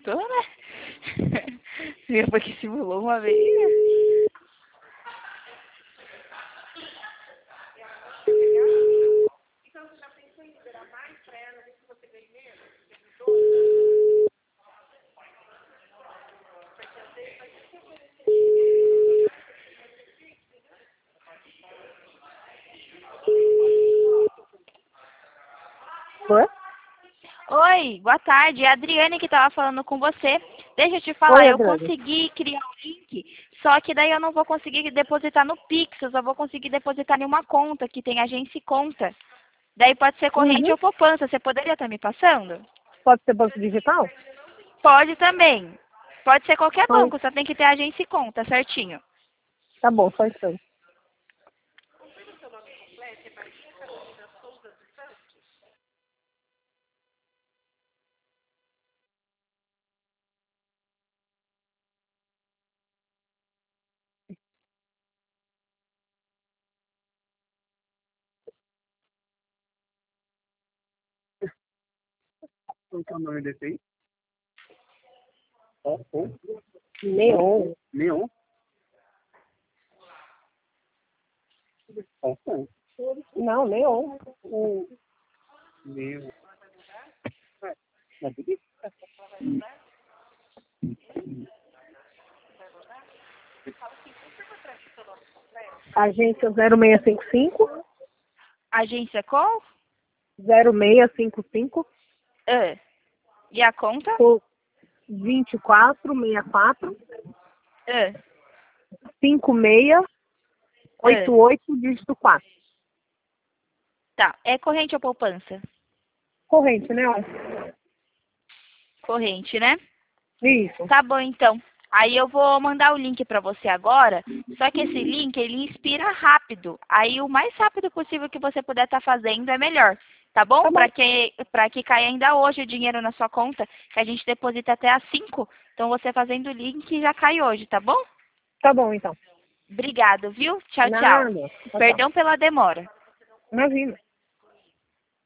voltou, né? Viu porque simulou uma vez, né? Oi? Oi, boa tarde. É a Adriane que tava falando com você. Deixa eu te falar, Oi, eu Adriane. consegui criar o link, só que daí eu não vou conseguir depositar no Pix, eu só vou conseguir depositar em uma conta que tem agência e conta. Daí pode ser corrente Uhum. ou poupança. Você poderia estar me passando? Pode ser banco digital? Pode também. Pode ser qualquer Só- banco, só tem que ter agência e conta, certinho. Tá bom, só isso. Qual que é o nome desse aí? Ó, Neon. Neon. Ó, Não, Neon. Neon. É tudo isso? Agência 0655 Agência qual? 0655 E a conta? 2464 Ah, 5688 dígito 4. tá. É corrente ou poupança? Corrente, né? Corrente, né? Isso. Tá bom, então. Aí eu vou mandar o link pra você agora, só que esse link, ele inspira rápido. Aí o mais rápido possível que você puder estar fazendo é melhor, tá bom? Tá bom. Pra que caia ainda hoje o dinheiro na sua conta, que a gente deposita até às 5. Então você fazendo o link já cai hoje, tá bom? Tá bom, então. Obrigado, viu? Tchau, tchau. Nada. Tchau, tchau. Perdão pela demora. Imagina.